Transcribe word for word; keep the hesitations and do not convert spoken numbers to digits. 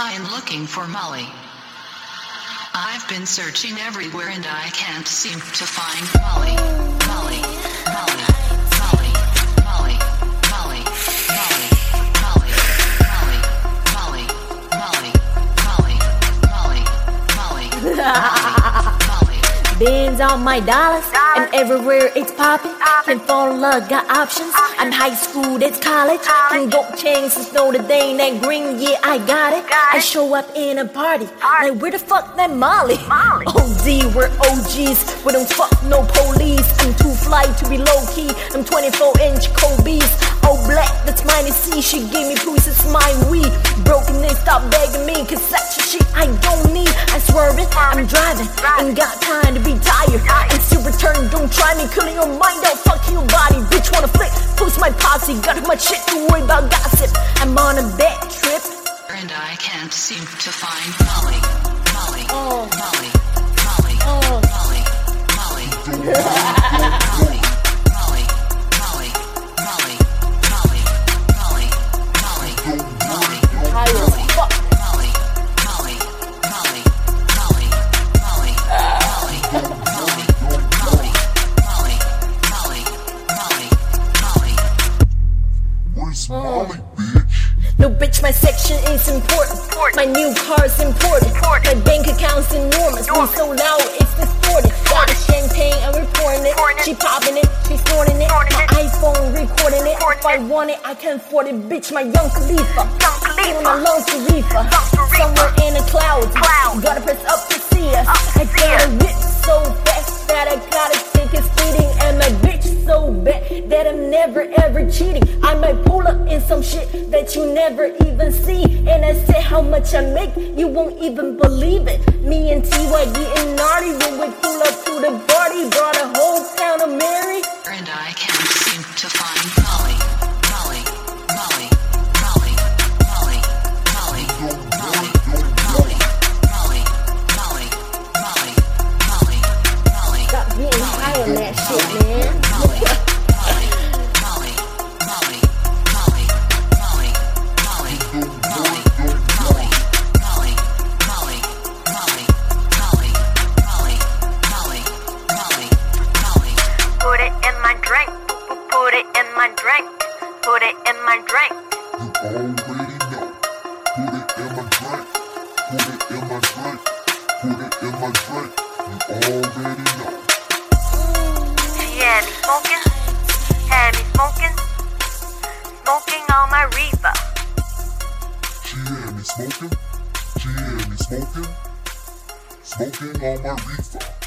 I'm looking for Molly. I've been searching everywhere and I can't seem to find Molly. Molly, Molly, Molly, Molly, Molly, Molly, Molly, Molly, Molly, Molly, Molly, Molly, Molly, Molly. Bands on my dollars, and everywhere it's popping. Can fall in love, got options. I'm high school, that's college. Can go chances, Notre Dame, that green, yeah, I got it. I show up in a party, like where the fuck that Molly? O D, we're O Gs, we don't fuck no police. I'm too fly to be low key. I'm twenty-four inch Kobe's. Oh black, that's mine to see. She gave me please, it's mine, we broken and stop begging me, cause that's your shit I don't need. I swerving, I'm driving, ain't got time to be tired. And still return, don't try me, killing your mind out, fuck your body. Bitch wanna flip, post my posse, got too much shit to worry about gossip. I'm on a bad trip, and I can't seem to find Molly. Molly, oh. Molly, Molly, Oh. Molly, Molly, Molly, Molly, Molly, Molly, Molly, Molly, Molly, Molly, High as fuck. Molly, Molly, Molly, Molly, Molly, Molly, Molly, Molly, Molly, Molly, Molly, Molly. Where's Molly, bitch? No bitch, my section is important. My new car's important. My bank account's enormous. We so loud, it's distorted. Got a champagne, I'm reporting it. She popping it, she snorting it. My iPhone recording it. If I want it, I can afford it. Bitch, my young Khalifa. Feeling my lungs to reefer. Somewhere in the clouds. Gotta press up to see us. I got a whip so fast that I gotta take a speeding. And my bitch so bad that I'm never ever cheating. I might pull up in some shit that you never even see. And I said how much I make, you won't even believe it. Me and T Y getting naughty when we pull up to the party. Brought a whole town of Mary. And I can't seem to find Molly. Molly, Molly, Molly, Molly, Molly, Molly, Molly, Molly, Molly, Molly, Molly, Molly. Stop getting high on that shit, man. Molly, Molly, Molly, Molly, Molly, Molly, Molly, Molly, Molly, Molly, Molly, Molly, Molly, Molly, Molly, Molly, Molly. Put it in my drink, put it in my drink, put it in my drink. You already know. Put it in my drink. Put it in my drink. Put it in my drink. You already know. She had me smoking, had me smoking, smoking on my reefer. She had me smoking. She had me smoking. Smoking on my reefer.